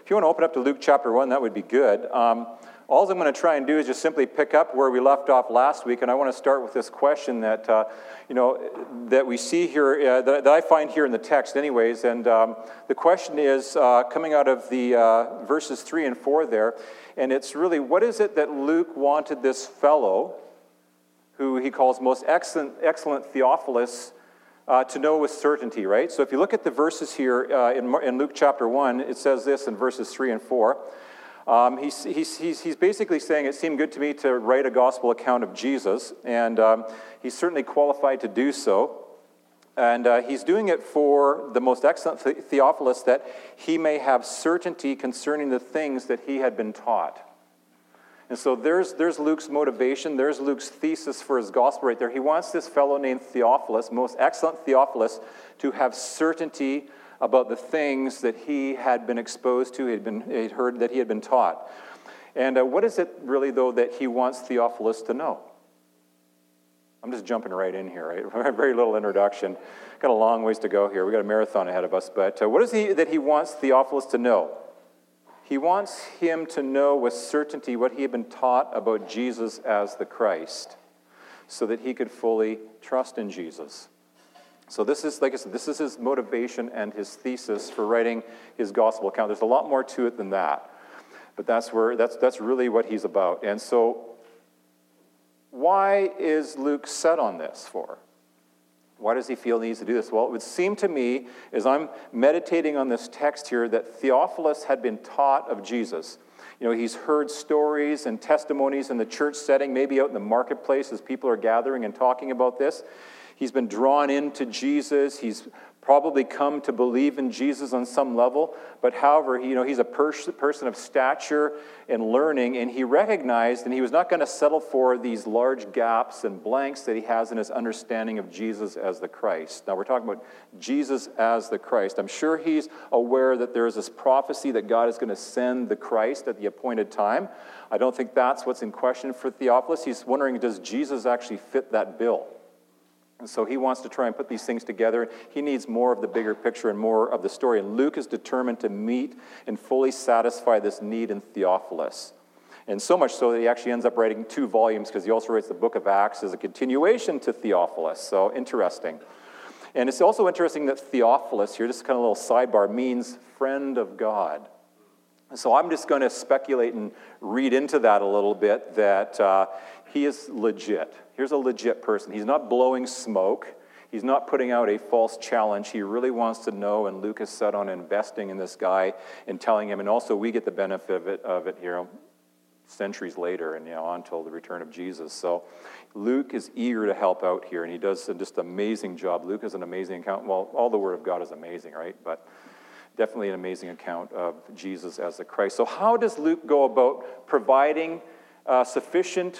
if you want to open up to Luke chapter 1, that would be good. All I'm going to try and do is just simply pick up where we left off last week, and I want to start with this question that that we see here, that I find here in the text anyways, and the question is coming out of the verses 3 and 4 there, and it's really, what is it that Luke wanted this fellow, who he calls most excellent Theophilus, to know with certainty, right? So if you look at the verses here in Luke chapter 1, it says this in verses 3 and 4. He's basically saying, it seemed good to me to write a gospel account of Jesus, and he's certainly qualified to do so. And he's doing it for the most excellent Theophilus, that he may have certainty concerning the things that he had been taught. And so there's Luke's motivation, there's Luke's thesis for his gospel right there. He wants this fellow named Theophilus, most excellent Theophilus, to have certainty about the things that he had been exposed to, he'd heard that he had been taught. And what is it really, though, that he wants Theophilus to know? I'm just jumping right in here, right? Very little introduction. Got a long ways to go here. We've got a marathon ahead of us. But what is he that he wants Theophilus to know? He wants him to know with certainty what he had been taught about Jesus as the Christ, so that he could fully trust in Jesus. So this is, like I said, this is his motivation and his thesis for writing his gospel account. There's a lot more to it than that, but that's really what he's about. And so, why is Luke set on this for? Why does he feel he needs to do this? Well, it would seem to me, as I'm meditating on this text here, that Theophilus had been taught of Jesus. He's heard stories and testimonies in the church setting, maybe out in the marketplace as people are gathering and talking about this. He's been drawn into Jesus. He's probably come to believe in Jesus on some level. But however, he's a person of stature and learning, and he recognized, and he was not going to settle for these large gaps and blanks that he has in his understanding of Jesus as the Christ. Now, we're talking about Jesus as the Christ. I'm sure he's aware that there is this prophecy that God is going to send the Christ at the appointed time. I don't think that's what's in question for Theophilus. He's wondering, does Jesus actually fit that bill? And so he wants to try and put these things together. He needs more of the bigger picture and more of the story. And Luke is determined to meet and fully satisfy this need in Theophilus. And so much so that he actually ends up writing 2 volumes, because he also writes the book of Acts as a continuation to Theophilus. So interesting. And it's also interesting that Theophilus here, just kind of a little sidebar, means friend of God. So I'm just going to speculate and read into that a little bit, that he is legit. Here's a legit person. He's not blowing smoke. He's not putting out a false challenge. He really wants to know, and Luke is set on investing in this guy and telling him, and also we get the benefit of it here centuries later and until the return of Jesus. So Luke is eager to help out here, and he does just an amazing job. Luke is an amazing account. Well, all the Word of God is amazing, right? But definitely an amazing account of Jesus as the Christ. So how does Luke go about providing a sufficient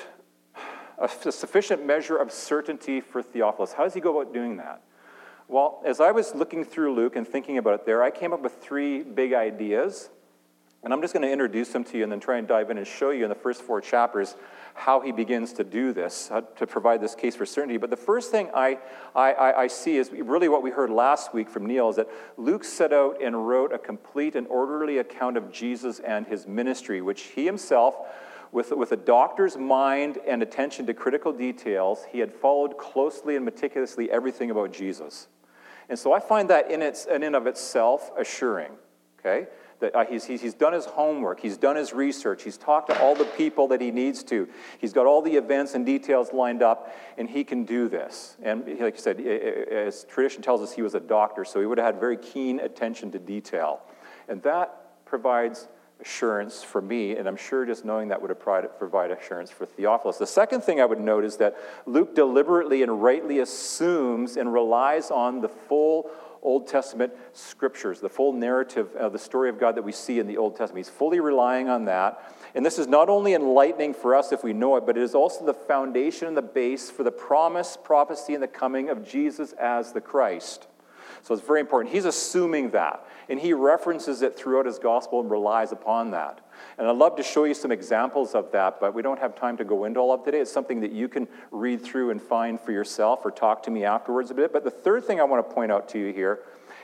measure of certainty for Theophilus? How does he go about doing that? Well, as I was looking through Luke and thinking about it there, I came up with 3 big ideas, and I'm just going to introduce them to you and then try and dive in and show you in the first 4 chapters how he begins to do this, to provide this case for certainty. But the first thing I see is really what we heard last week from Neil, is that Luke set out and wrote a complete and orderly account of Jesus and his ministry, which he himself, with a doctor's mind and attention to critical details, he had followed closely and meticulously everything about Jesus. And so I find that in and of itself assuring, okay? That he's done his homework, he's done his research, he's talked to all the people that he needs to, he's got all the events and details lined up, and he can do this. And like you said, as tradition tells us, he was a doctor, so he would have had very keen attention to detail. And that provides assurance for me, and I'm sure just knowing that would provide assurance for Theophilus. The second thing I would note is that Luke deliberately and rightly assumes and relies on the full Old Testament scriptures, the full narrative of the story of God that we see in the Old Testament. He's fully relying on that. And this is not only enlightening for us if we know it, but it is also the foundation and the base for the promise, prophecy, and the coming of Jesus as the Christ. So it's very important. He's assuming that, and he references it throughout his gospel and relies upon that. And I'd love to show you some examples of that, but we don't have time to go into all of today. It's something that you can read through and find for yourself or talk to me afterwards a bit. But the third thing I want to point out to you here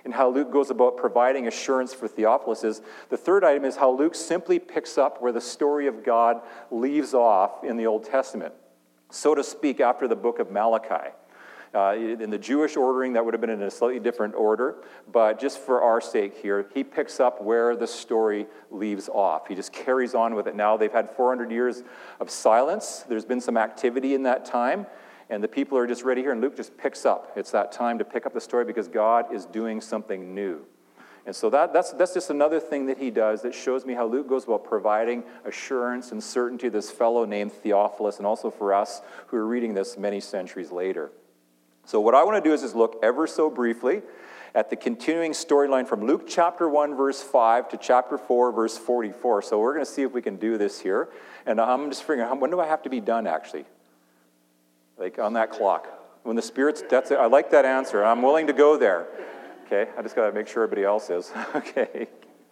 in how Luke goes about providing assurance for Theophilus is, the third item is how Luke simply picks up where the story of God leaves off in the Old Testament, so to speak, after the book of Malachi. In the Jewish ordering, that would have been in a slightly different order, but just for our sake here, he picks up where the story leaves off. He just carries on with it. Now they've had 400 years of silence. There's been some activity in that time, and the people are just ready here, and Luke just picks up. It's that time to pick up the story because God is doing something new. And so that's just another thing that he does that shows me how Luke goes about providing assurance and certainty to this fellow named Theophilus, and also for us who are reading this many centuries later. So what I want to do is just look ever so briefly at the continuing storyline from Luke chapter 1, verse 5 to chapter 4, verse 44. So we're going to see if we can do this here. And I'm just figuring, when do I have to be done, actually? Like on that clock. When the Spirit's, that's it. I like that answer. I'm willing to go there. Okay, I just got to make sure everybody else is. Okay.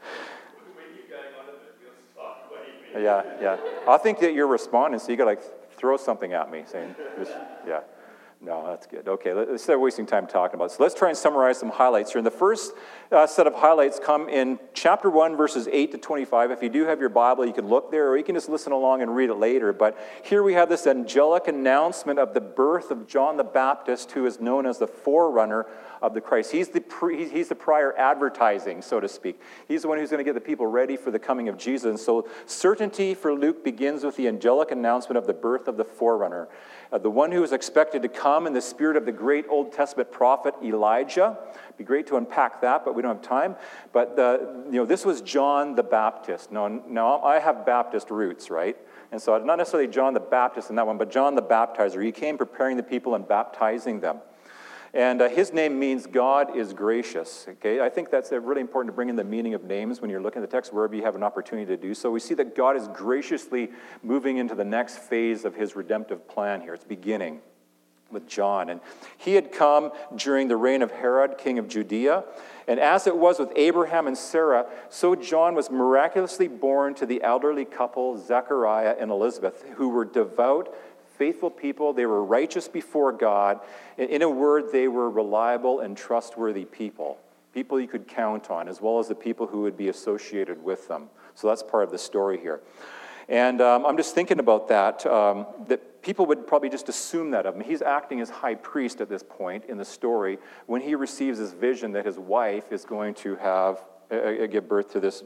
Yeah. I think that you're responding, so you got to throw something at me, saying, yeah. No, that's good. Okay, instead of wasting time talking about it. So let's try and summarize some highlights here. And the first set of highlights come in chapter 1, verses 8 to 25. If you do have your Bible, you can look there, or you can just listen along and read it later. But here we have this angelic announcement of the birth of John the Baptist, who is known as the forerunner of the Christ. He's the prior advertising, so to speak. He's the one who's going to get the people ready for the coming of Jesus. And so certainty for Luke begins with the angelic announcement of the birth of the forerunner, the one who is expected to come in the spirit of the great Old Testament prophet Elijah. It'd be great to unpack that, but we don't have time. But this was John the Baptist. Now I have Baptist roots, right? And so not necessarily John the Baptist in that one, but John the Baptizer. He came preparing the people and baptizing them. And his name means God is gracious. Okay, I think that's really important to bring in the meaning of names when you're looking at the text, wherever you have an opportunity to do so. We see that God is graciously moving into the next phase of his redemptive plan here. It's beginning with John. And he had come during the reign of Herod, king of Judea. And as it was with Abraham and Sarah, so John was miraculously born to the elderly couple, Zechariah and Elizabeth, who were devout, faithful people. They were righteous before God. In a word, they were reliable and trustworthy people you could count on, as well as the people who would be associated with them. So that's part of the story here. And I'm just thinking about that people would probably just assume that of him. He's acting as high priest at this point in the story when he receives this vision that his wife is going to give birth to this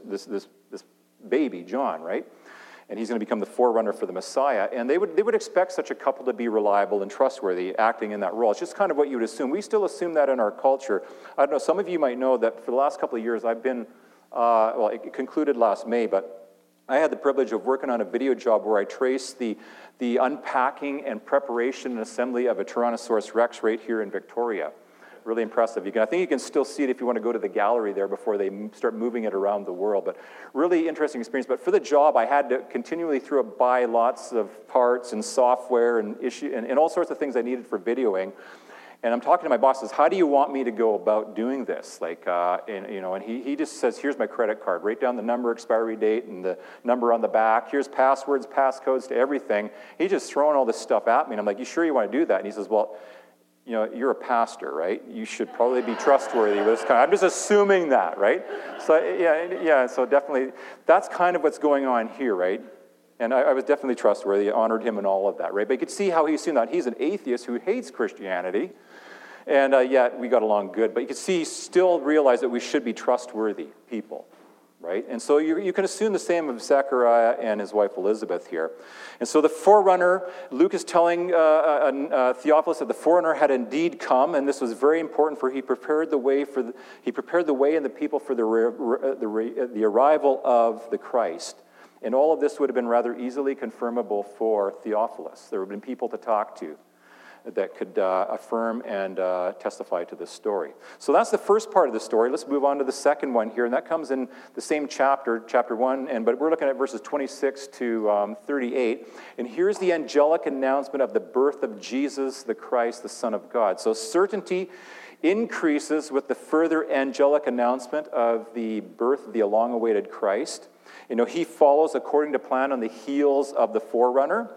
baby, John, right? And he's going to become the forerunner for the Messiah. And they would expect such a couple to be reliable and trustworthy, acting in that role. It's just kind of what you would assume. We still assume that in our culture. I don't know, some of you might know that for the last couple of years I've been, it concluded last May, but I had the privilege of working on a video job where I traced the unpacking and preparation and assembly of a Tyrannosaurus Rex right here in Victoria. Really impressive. I think you can still see it if you want to go to the gallery there before they start moving it around the world. But really interesting experience. But for the job, I had to continually buy lots of parts and software and all sorts of things I needed for videoing. And I'm talking to my boss, says, how do you want me to go about doing this? And he just says, here's my credit card. Write down the number, expiry date, and the number on the back. Here's passwords, passcodes to everything. He's just throwing all this stuff at me. And I'm like, you sure you want to do that? And he says, well, you're a pastor, right? You should probably be trustworthy with this kind. I'm just assuming that, right? So yeah. So definitely, that's kind of what's going on here, right? And I was definitely trustworthy. I honored him in all of that, right? But you could see how he assumed that. He's an atheist who hates Christianity, and yet we got along good. But you could see, still realize that we should be trustworthy people, right? And so you can assume the same of Zechariah and his wife Elizabeth here. And so the forerunner, Luke is telling Theophilus that the forerunner had indeed come, and this was very important, for he prepared the way and the people for the arrival of the Christ. And all of this would have been rather easily confirmable for Theophilus. There would have been people to talk to that could affirm and testify to this story. So that's the first part of the story. Let's move on to the second one here, and that comes in the same chapter 1, but we're looking at verses 26 to 38. And here's the angelic announcement of the birth of Jesus the Christ, the Son of God. So certainty increases with the further angelic announcement of the birth of the long-awaited Christ. He follows according to plan on the heels of the forerunner.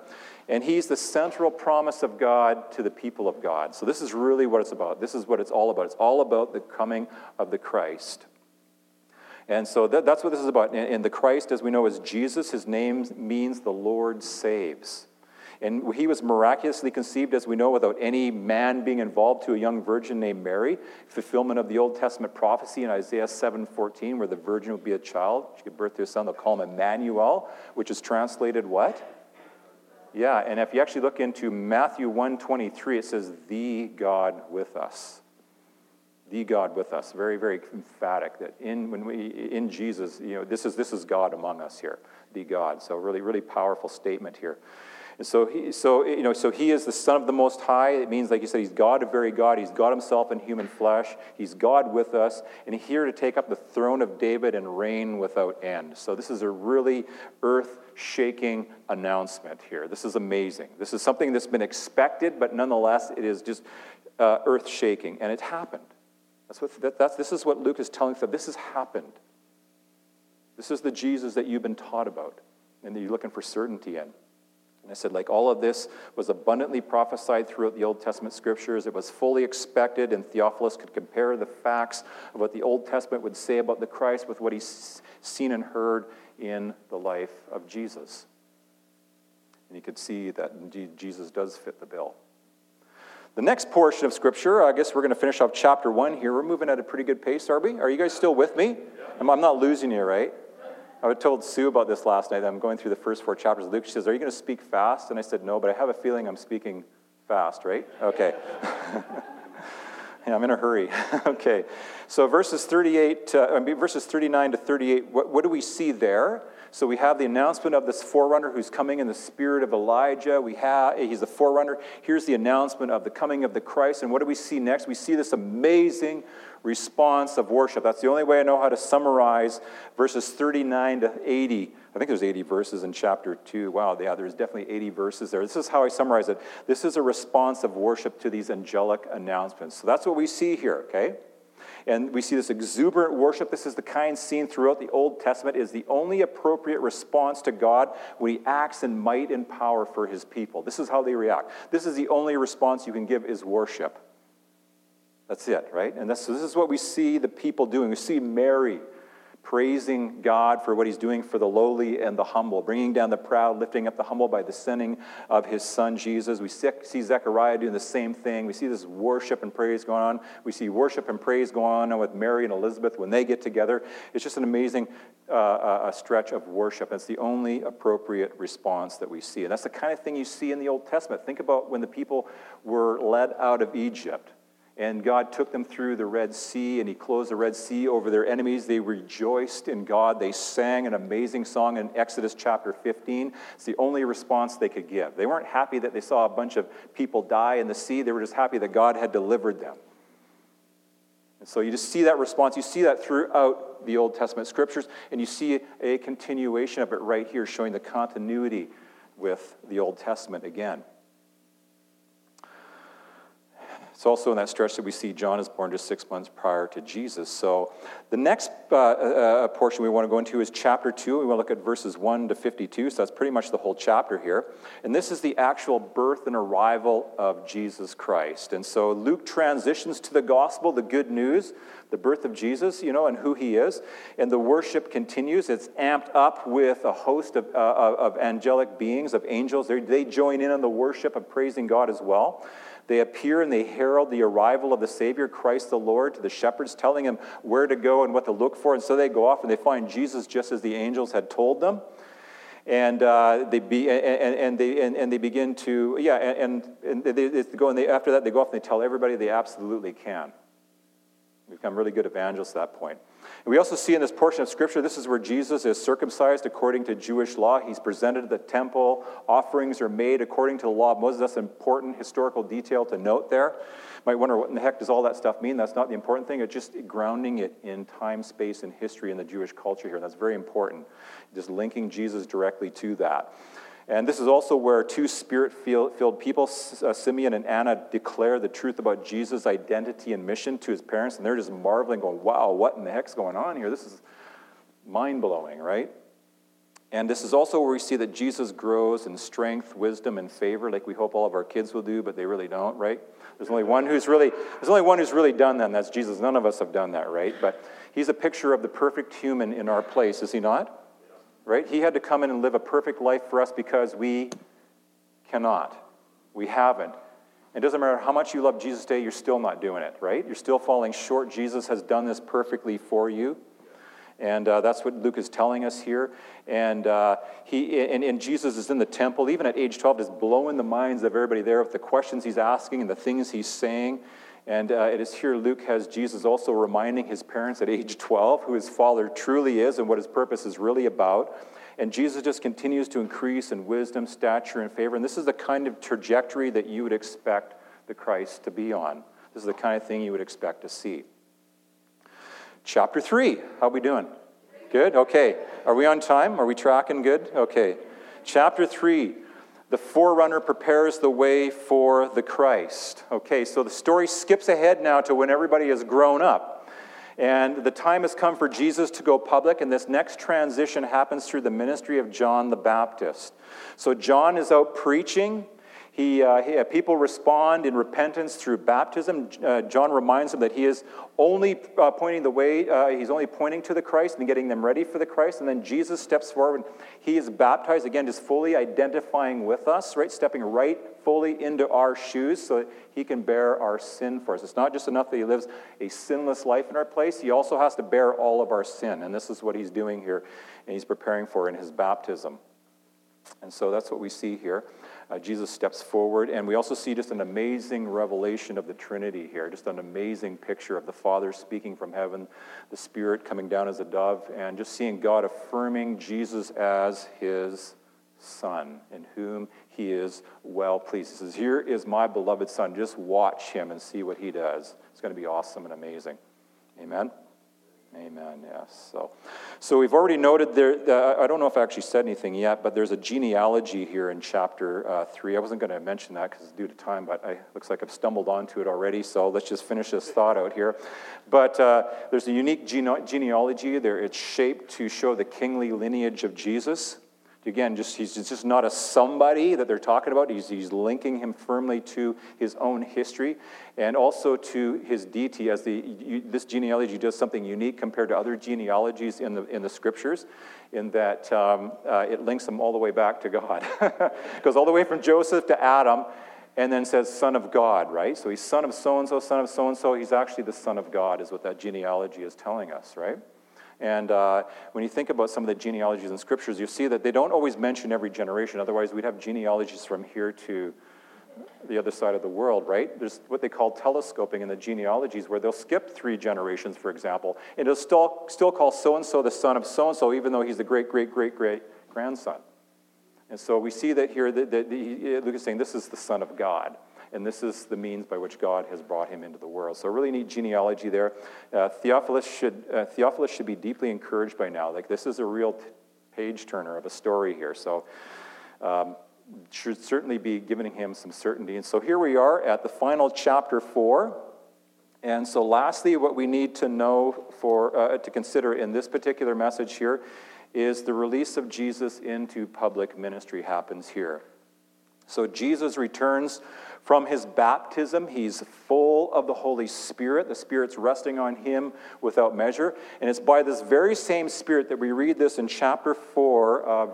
And he's the central promise of God to the people of God. So this is really what it's about. This is what it's all about. It's all about the coming of the Christ. And so that's what this is about. And the Christ, as we know, is Jesus. His name means the Lord saves. And he was miraculously conceived, as we know, without any man being involved, to a young virgin named Mary, fulfillment of the Old Testament prophecy in Isaiah 7:14, where the virgin would be a child. She gave birth to a son. They'll call him Emmanuel, which is translated what? Yeah, and if you actually look into Matthew 1:23, it says, the God with us. The God with us. Very, very emphatic that in Jesus, this is God among us here, the God. So really, really powerful statement here. And so he is the Son of the Most High. It means, like you said, he's God, a very God. He's God himself in human flesh. He's God with us, and he's here to take up the throne of David and reign without end. So this is a really earth-shaking announcement here. This is amazing. This is something that's been expected, but nonetheless, it is just earth-shaking, and it happened. This is what Luke is telling us. This has happened. This is the Jesus that you've been taught about, and that you're looking for certainty in. And I said, like, all of this was abundantly prophesied throughout the Old Testament scriptures. It was fully expected, and Theophilus could compare the facts of what the Old Testament would say about the Christ with what he's seen and heard in the life of Jesus. And you could see that indeed Jesus does fit the bill. The next portion of Scripture, I guess we're going to finish off chapter 1 here. We're moving at a pretty good pace, are we? Are you guys still with me? I'm not losing you, right? I told Sue about this last night. I'm going through the first 4 chapters of Luke. She says, are you going to speak fast? And I said, no, but I have a feeling I'm speaking fast, right? Okay. Yeah, I'm in a hurry. Okay. So verses 39 to 38, what do we see there? So we have the announcement of this forerunner who's coming in the spirit of Elijah. He's the forerunner. Here's the announcement of the coming of the Christ. And what do we see next? We see this amazing response of worship. That's the only way I know how to summarize verses 39 to 80. I think there's 80 verses in chapter 2. Wow, yeah, there's definitely 80 verses there. This is how I summarize it. This is a response of worship to these angelic announcements. So that's what we see here, okay? And we see this exuberant worship. This is the kind seen throughout the Old Testament. It is the only appropriate response to God when he acts in might and power for his people. This is how they react. This is the only response you can give is worship. That's it, right? And this is what we see the people doing. We see Mary praising God for what he's doing for the lowly and the humble, bringing down the proud, lifting up the humble by the sending of his son Jesus. We see Zechariah doing the same thing. We see this worship and praise going on. We see worship and praise going on with Mary and Elizabeth when they get together. It's just an amazing stretch of worship. It's the only appropriate response that we see. And that's the kind of thing you see in the Old Testament. Think about when the people were led out of Egypt. And God took them through the Red Sea, and he closed the Red Sea over their enemies. They rejoiced in God. They sang an amazing song in Exodus chapter 15. It's the only response they could give. They weren't happy that they saw a bunch of people die in the sea. They were just happy that God had delivered them. And so you just see that response. You see that throughout the Old Testament scriptures, and you see a continuation of it right here, showing the continuity with the Old Testament again. It's also in that stretch that we see John is born just 6 months prior to Jesus. So the next portion we want to go into is chapter 2. We want to look at verses 1 to 52. So that's pretty much the whole chapter here. And this is the actual birth and arrival of Jesus Christ. And so Luke transitions to the gospel, the good news, the birth of Jesus, and who he is. And the worship continues. It's amped up with a host of angelic beings, of angels. They join in on the worship of praising God as well. They appear and they herald the arrival of the Savior, Christ the Lord, to the shepherds, telling them where to go and what to look for. And so they go off and they find Jesus just as the angels had told them. And they begin to after that they go off and they tell everybody they absolutely can. They become really good evangelists at that point. And we also see in this portion of Scripture, this is where Jesus is circumcised according to Jewish law. He's presented at the temple. Offerings are made according to the law of Moses. That's an important historical detail to note there. You might wonder, what in the heck does all that stuff mean? That's not the important thing. It's just grounding it in time, space, and history in the Jewish culture here. That's very important. Just linking Jesus directly to that. And this is also where two spirit-filled people, Simeon and Anna, declare the truth about Jesus' identity and mission to his parents. And they're just marveling, going, wow, what in the heck's going on here? This is mind-blowing, right? And this is also where we see that Jesus grows in strength, wisdom, and favor, like we hope all of our kids will do, but they really don't, right? There's only one who's really done that, and that's Jesus. None of us have done that, right? But he's a picture of the perfect human in our place, is he not? Right? He had to come in and live a perfect life for us because we cannot. We haven't. It doesn't matter how much you love Jesus today, you're still not doing it, right? You're still falling short. Jesus has done this perfectly for you. And that's what Luke is telling us here. And Jesus is in the temple, even at age 12, just blowing the minds of everybody there with the questions he's asking and the things he's saying. And it is here Luke has Jesus also reminding his parents at age 12 who his father truly is and what his purpose is really about. And Jesus just continues to increase in wisdom, stature, and favor. And this is the kind of trajectory that you would expect the Christ to be on. This is the kind of thing you would expect to see. Chapter 3, how are we doing? Good? Okay. Are we on time? Are we tracking good? Okay. Chapter 3, the forerunner prepares the way for the Christ. Okay, so the story skips ahead now to when everybody has grown up. And the time has come for Jesus to go public, and this next transition happens through the ministry of John the Baptist. So John is out preaching. People respond in repentance through baptism. John reminds them that he is only pointing the way, he's only pointing to the Christ and getting them ready for the Christ. And then Jesus steps forward. He is baptized, again, just fully identifying with us, right? Stepping right fully into our shoes so that he can bear our sin for us. It's not just enough that he lives a sinless life in our place. He also has to bear all of our sin. And this is what he's doing here, and he's preparing for in his baptism. And so that's what we see here. Jesus steps forward, and we also see just an amazing revelation of the Trinity here, just an amazing picture of the Father speaking from heaven, the Spirit coming down as a dove, and just seeing God affirming Jesus as his Son, in whom he is well pleased. He says, "Here is my beloved Son. Just watch him and see what he does. It's going to be awesome and amazing." Amen? Amen, yes. So we've already noted there, I don't know if I actually said anything yet, but there's a genealogy here in chapter 3. I wasn't going to mention that because it's due to time, but it looks like I've stumbled onto it already, so let's just finish this thought out here. But there's a unique genealogy there. It's shaped to show the kingly lineage of Jesus. Again, he's just not a somebody that they're talking about. He's linking him firmly to his own history and also to his deity. As this genealogy does something unique compared to other genealogies in the scriptures, in that it links him all the way back to God. It goes all the way from Joseph to Adam, and then says son of God, right? So he's son of so-and-so, son of so-and-so. He's actually the son of God, is what that genealogy is telling us, right? And when you think about some of the genealogies in scriptures, you see that they don't always mention every generation. Otherwise, we'd have genealogies from here to the other side of the world, right? There's what they call telescoping in the genealogies, where they'll skip 3 generations, for example, and it'll still call so-and-so the son of so-and-so, even though he's the great-great-great-great-grandson. And so we see that here, Luke is saying this is the Son of God. And this is the means by which God has brought him into the world. So really neat genealogy there. Theophilus should be deeply encouraged by now. Like, this is a real page turner of a story here. So should certainly be giving him some certainty. And so here we are at the final chapter 4. And so lastly, what we need to know to consider in this particular message here is the release of Jesus into public ministry happens here. So Jesus returns from his baptism. He's full of the Holy Spirit. The Spirit's resting on him without measure. And it's by this very same Spirit that we read this in chapter 4,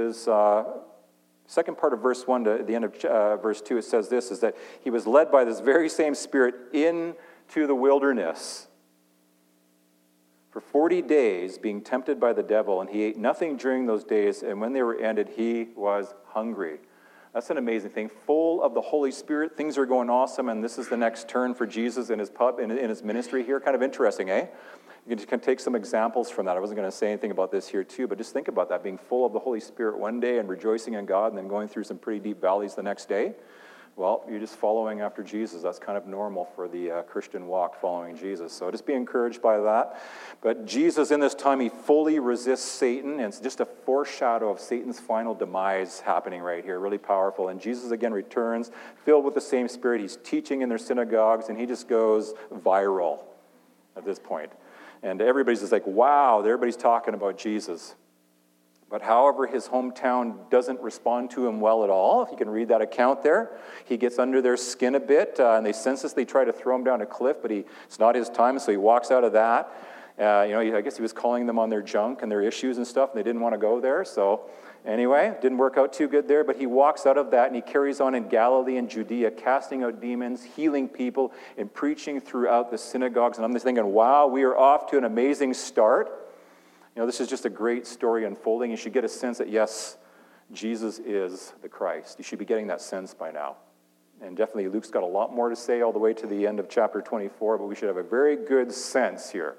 second part of verse 1 to the end of verse 2. It says this, is that he was led by this very same Spirit into the wilderness for 40 days, being tempted by the devil. And he ate nothing during those days. And when they were ended, he was hungry. That's an amazing thing. Full of the Holy Spirit, things are going awesome, and this is the next turn for Jesus in his ministry here. Kind of interesting, eh? You can take some examples from that. I wasn't going to say anything about this here too, but just think about that, being full of the Holy Spirit one day and rejoicing in God, and then going through some pretty deep valleys the next day. Well, you're just following after Jesus. That's kind of normal for the Christian walk, following Jesus. So just be encouraged by that. But Jesus, in this time, he fully resists Satan, and it's just a foreshadow of Satan's final demise happening right here. Really powerful. And Jesus again returns, filled with the same Spirit. He's teaching in their synagogues, and he just goes viral at this point. And everybody's just like, wow, everybody's talking about Jesus. But however, his hometown doesn't respond to him well at all. If you can read that account there, he gets under their skin a bit, and they senselessly try to throw him down a cliff, but it's not his time, so he walks out of that. I guess he was calling them on their junk and their issues and stuff, and they didn't want to go there. So anyway, didn't work out too good there, but he walks out of that, and he carries on in Galilee and Judea, casting out demons, healing people, and preaching throughout the synagogues. And I'm just thinking, wow, we are off to an amazing start. This is just a great story unfolding. You should get a sense that, yes, Jesus is the Christ. You should be getting that sense by now. And definitely Luke's got a lot more to say all the way to the end of chapter 24, but we should have a very good sense here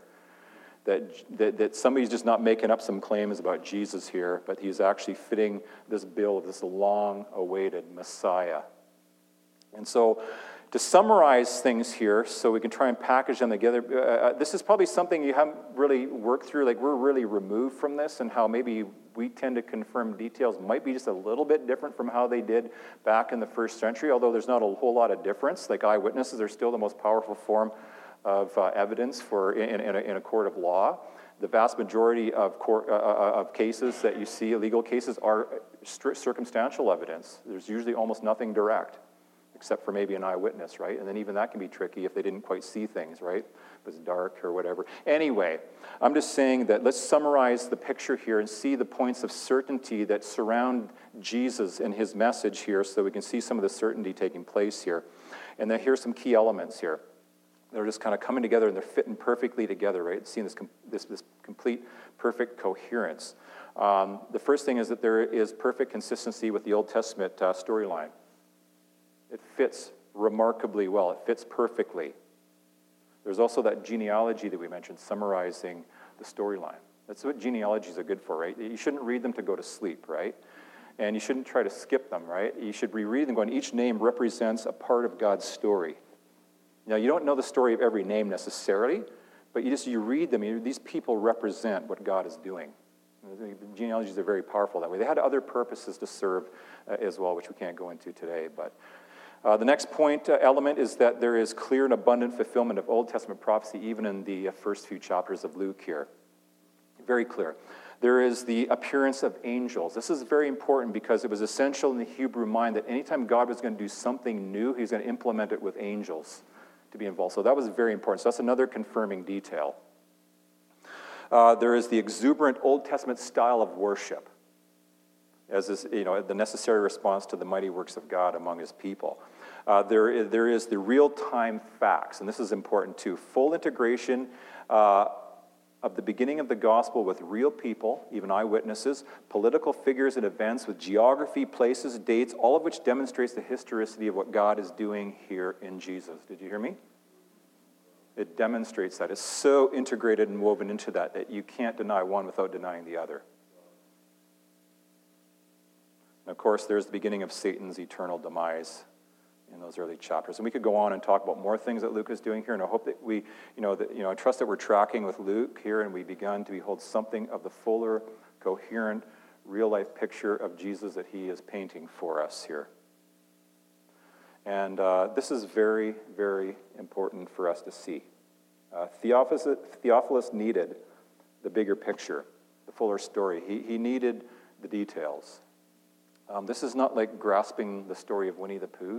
that somebody's just not making up some claims about Jesus here, but he's actually fitting this bill of this long-awaited Messiah. And so, to summarize things here, so we can try and package them together, this is probably something you haven't really worked through. Like, we're really removed from this, and how maybe we tend to confirm details might be just a little bit different from how they did back in the first century, although there's not a whole lot of difference. Like, eyewitnesses are still the most powerful form of evidence in a court of law. The vast majority of cases that you see, legal cases, are circumstantial evidence. There's usually almost nothing direct, except for maybe an eyewitness, right? And then even that can be tricky if they didn't quite see things, right? If it's dark or whatever. Anyway, I'm just saying that let's summarize the picture here and see the points of certainty that surround Jesus and his message here, so we can see some of the certainty taking place here. And then here's some key elements here. They're just kind of coming together, and they're fitting perfectly together, right? Seeing this complete, perfect coherence. The first thing is that there is perfect consistency with the Old Testament storyline. It fits remarkably well. It fits perfectly. There's also that genealogy that we mentioned, summarizing the storyline. That's what genealogies are good for, right? You shouldn't read them to go to sleep, right? And you shouldn't try to skip them, right? You should reread them going, each name represents a part of God's story. Now, you don't know the story of every name necessarily, but you read them. These people represent what God is doing. The genealogies are very powerful that way. They had other purposes to serve as well, which we can't go into today. But the next point element is that there is clear and abundant fulfillment of Old Testament prophecy, even in the first few chapters of Luke here. Very clear. There is the appearance of angels. This is very important because it was essential in the Hebrew mind that anytime God was going to do something new, he was going to implement it with angels to be involved. So that was very important. So that's another confirming detail. There is the exuberant Old Testament style of worship, as is, the necessary response to the mighty works of God among his people. There is the real-time facts, and this is important too. Full integration of the beginning of the gospel with real people, even eyewitnesses, political figures and events with geography, places, dates, all of which demonstrates the historicity of what God is doing here in Jesus. Did you hear me? It demonstrates that. It's so integrated and woven into that you can't deny one without denying the other. And of course, there's the beginning of Satan's eternal demise in those early chapters. And we could go on and talk about more things that Luke is doing here, and I hope that I trust that we're tracking with Luke here, and we've begun to behold something of the fuller, coherent, real-life picture of Jesus that he is painting for us here. And this is very, very important for us to see. Theophilus needed the bigger picture, the fuller story. He needed the details. This is not like grasping the story of Winnie the Pooh.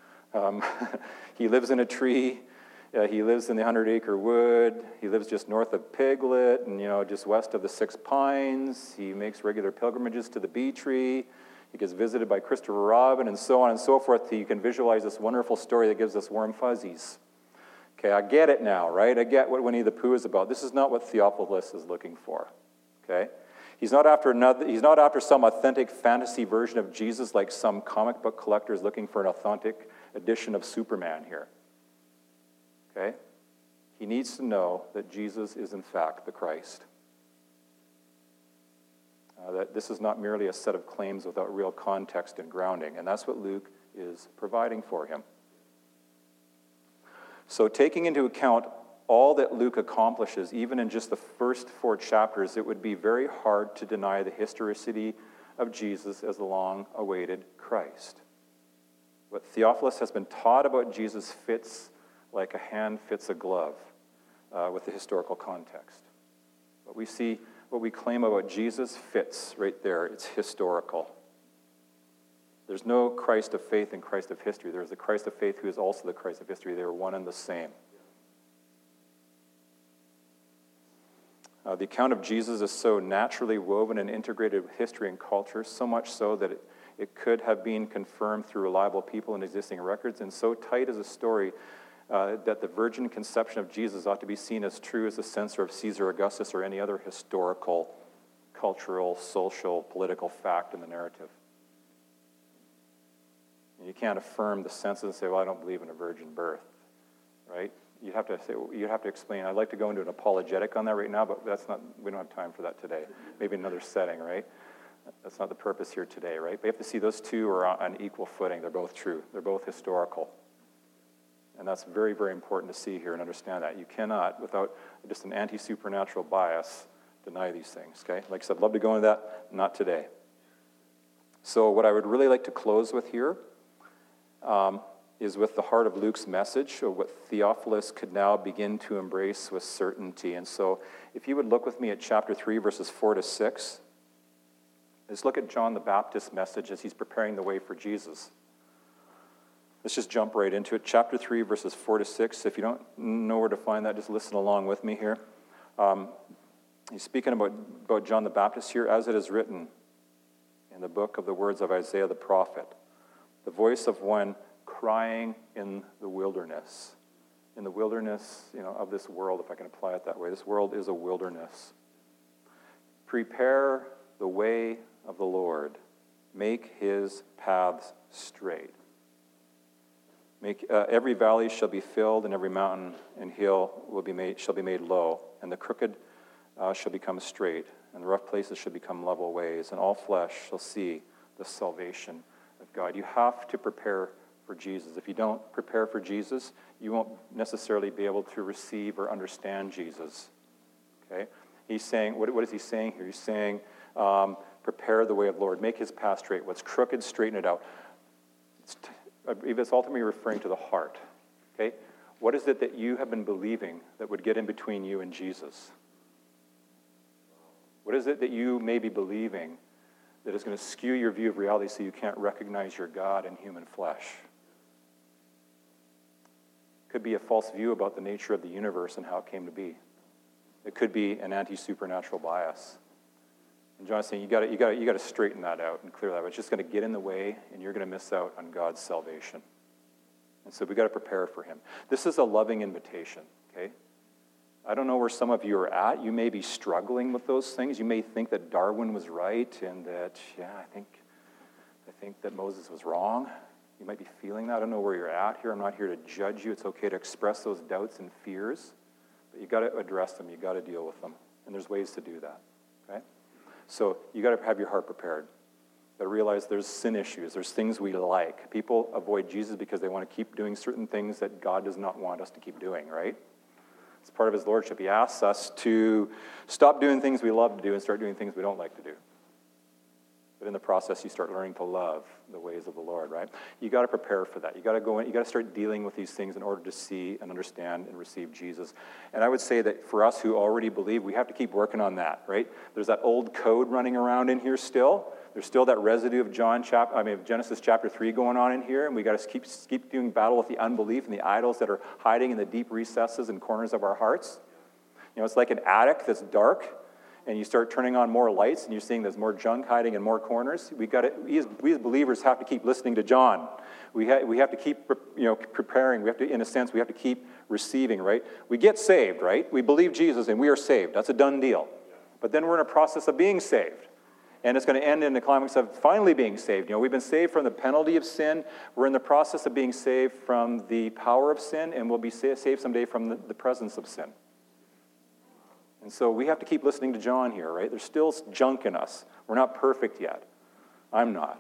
He lives in a tree. He lives in the 100-acre wood. He lives just north of Piglet and, just west of the Six Pines. He makes regular pilgrimages to the bee tree. He gets visited by Christopher Robin and so on and so forth. You can visualize this wonderful story that gives us warm fuzzies. Okay, I get it now, right? I get what Winnie the Pooh is about. This is not what Theophilus is looking for, okay? He's not after some authentic fantasy version of Jesus like some comic book collector is looking for an authentic edition of Superman here. Okay? He needs to know that Jesus is in fact the Christ. That this is not merely a set of claims without real context and grounding, and that's what Luke is providing for him. So taking into account all that Luke accomplishes, even in just the first 4 chapters, it would be very hard to deny the historicity of Jesus as the long-awaited Christ. What Theophilus has been taught about Jesus fits like a hand fits a glove with the historical context. But we see what we claim about Jesus fits right there. It's historical. There's no Christ of faith and Christ of history. There's the Christ of faith who is also the Christ of history. They are one and the same. The account of Jesus is so naturally woven and integrated with history and culture, so much so that it could have been confirmed through reliable people and existing records, and so tight as a story that the virgin conception of Jesus ought to be seen as true as the censor of Caesar Augustus or any other historical, cultural, social, political fact in the narrative. You can't affirm the census and say, well, I don't believe in a virgin birth, right? You'd have to explain. I'd like to go into an apologetic on that right now, but we don't have time for that today. Maybe another setting, right? That's not the purpose here today, right? But you have to see those two are on equal footing. They're both true. They're both historical. And that's very, very important to see here and understand that. You cannot, without just an anti-supernatural bias, deny these things, okay? Like I said, I'd love to go into that, not today. So what I would really like to close with here is with the heart of Luke's message, of what Theophilus could now begin to embrace with certainty. And so if you would look with me at chapter 3, verses 4 to 6, let's look at John the Baptist's message as he's preparing the way for Jesus. Let's just jump right into it. Chapter 3, verses 4 to 6. If you don't know where to find that, just listen along with me here. He's speaking about John the Baptist here, as it is written in the book of the words of Isaiah the prophet. The voice of one crying in the wilderness. In the wilderness, of this world, if I can apply it that way. This world is a wilderness. Prepare the way of the Lord. Make his paths straight. Every valley shall be filled, and every mountain and hill shall be made low, and the crooked shall become straight, and the rough places shall become level ways, and all flesh shall see the salvation of God. You have to prepare for Jesus. If you don't prepare for Jesus, you won't necessarily be able to receive or understand Jesus. Okay? He's saying, what is he saying here? He's saying, prepare the way of the Lord. Make his path straight. What's crooked, straighten it out. It's ultimately referring to the heart. Okay? What is it that you have been believing that would get in between you and Jesus? What is it that you may be believing that is going to skew your view of reality so you can't recognize your God in human flesh? It could be a false view about the nature of the universe and how it came to be. It could be an anti-supernatural bias. And John's saying you got to straighten that out and clear that. It's just going to get in the way, and you're going to miss out on God's salvation. And so we got to prepare for him. This is a loving invitation. Okay, I don't know where some of you are at. You may be struggling with those things. You may think that Darwin was right, and that I think that Moses was wrong. You might be feeling that. I don't know where you're at here. I'm not here to judge you. It's okay to express those doubts and fears, but you got to address them. You got to deal with them, and there's ways to do that. Okay. So you got to have your heart prepared. You got to realize there's sin issues. There's things we like. People avoid Jesus because they want to keep doing certain things that God does not want us to keep doing, right? It's part of his lordship. He asks us to stop doing things we love to do and start doing things we don't like to do. But in the process, you start learning to love the ways of the Lord, right? You got to prepare for that. You got to go in. You got to start dealing with these things in order to see and understand and receive Jesus. And I would say that for us who already believe, we have to keep working on that, right? There's that old code running around in here still. There's still that residue of Genesis chapter 3 going on in here, and we got to keep doing battle with the unbelief and the idols that are hiding in the deep recesses and corners of our hearts. It's like an attic that's dark. And you start turning on more lights, and you're seeing there's more junk hiding in more corners. We as believers have to keep listening to John. We have to keep preparing. We have to, in a sense, we have to keep receiving. Right? We get saved. Right? We believe Jesus, and we are saved. That's a done deal. But then we're in a process of being saved, and it's going to end in the climax of finally being saved. We've been saved from the penalty of sin. We're in the process of being saved from the power of sin, and we'll be saved someday from the presence of sin. And so we have to keep listening to John here, right? There's still junk in us. We're not perfect yet. I'm not.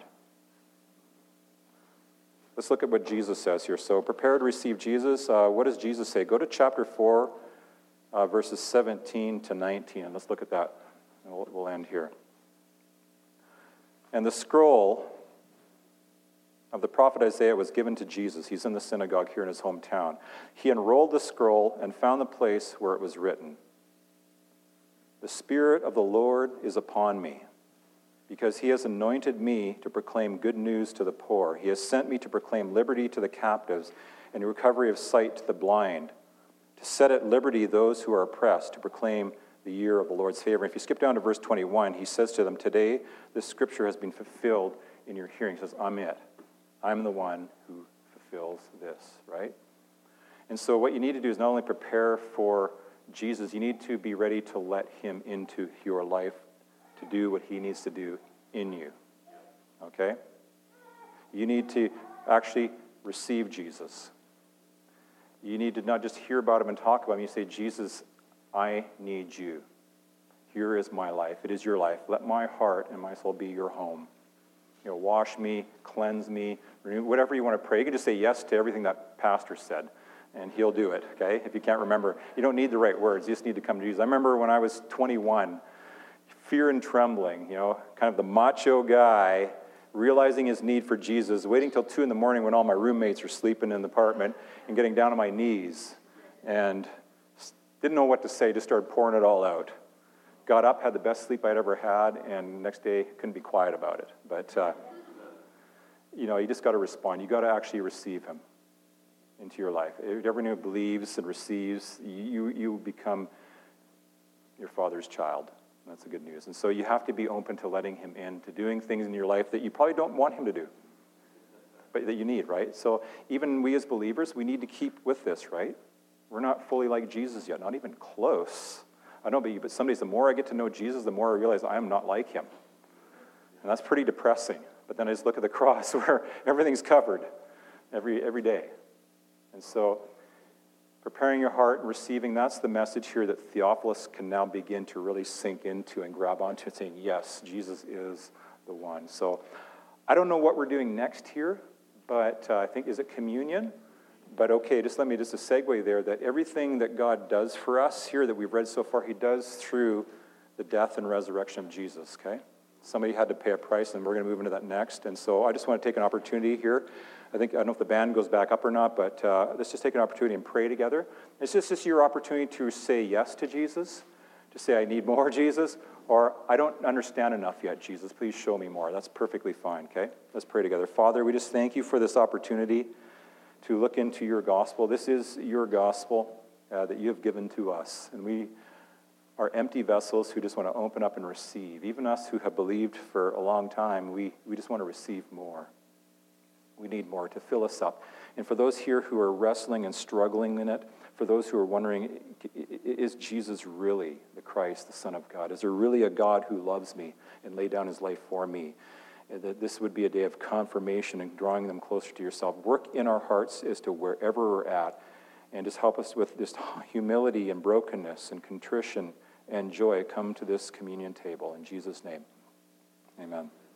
Let's look at what Jesus says here. So prepare to receive Jesus. What does Jesus say? Go to chapter 4, verses 17 to 19. And let's look at that. And we'll end here. And the scroll of the prophet Isaiah was given to Jesus. He's in the synagogue here in his hometown. He unrolled the scroll and found the place where it was written, The Spirit of the Lord is upon me, because he has anointed me to proclaim good news to the poor. He has sent me to proclaim liberty to the captives and recovery of sight to the blind, to set at liberty those who are oppressed, to proclaim the year of the Lord's favor. And if you skip down to verse 21, he says to them, today this scripture has been fulfilled in your hearing. He says, I'm it. I'm the one who fulfills this, right? And so what you need to do is not only prepare for Jesus, you need to be ready to let him into your life to do what he needs to do in you, okay? You need to actually receive Jesus. You need to not just hear about him and talk about him. You say, Jesus, I need you. Here is my life. It is your life. Let my heart and my soul be your home. You know, wash me, cleanse me, renew, whatever you want to pray. You can just say yes to everything that pastor said, and he'll do it, okay? If you can't remember, you don't need the right words. You just need to come to Jesus. I remember when I was 21, fear and trembling, you know, kind of the macho guy, realizing his need for Jesus, waiting till 2 a.m. when all my roommates are sleeping in the apartment, and getting down on my knees, and didn't know what to say, just started pouring it all out. Got up, had the best sleep I'd ever had, and next day couldn't be quiet about it. But, you know, you just got to respond. You got to actually receive him into your life. Everyone who believes and receives, you become your Father's child. That's the good news. And so you have to be open to letting him in, to doing things in your life that you probably don't want him to do, but that you need, right? So even we as believers, we need to keep with this, right? We're not fully like Jesus yet, not even close. I don't know about you, but some days the more I get to know Jesus, the more I realize I am not like him. And that's pretty depressing. But then I just look at the cross where everything's covered every day. And so preparing your heart and receiving, that's the message here that Theophilus can now begin to really sink into and grab onto and saying, yes, Jesus is the one. So I don't know what we're doing next here, but I think, is it communion? But okay, just a segue there, that everything that God does for us here that we've read so far, he does through the death and resurrection of Jesus, okay? Somebody had to pay a price, and we're going to move into that next. And so I just want to take an opportunity here. I don't know if the band goes back up or not, but let's just take an opportunity and pray together. It's just this your opportunity to say yes to Jesus, to say, I need more, Jesus, or I don't understand enough yet, Jesus. Please show me more. That's perfectly fine, okay? Let's pray together. Father, we just thank you for this opportunity to look into your gospel. This is your gospel that you have given to us, and we are empty vessels who just want to open up and receive. Even us who have believed for a long time, we just want to receive more. We need more to fill us up. And for those here who are wrestling and struggling in it, for those who are wondering, is Jesus really the Christ, the Son of God? Is there really a God who loves me and laid down his life for me? And that this would be a day of confirmation and drawing them closer to yourself. Work in our hearts as to wherever we're at, and just help us with just humility and brokenness and contrition and joy. Come to this communion table. In Jesus' name, amen.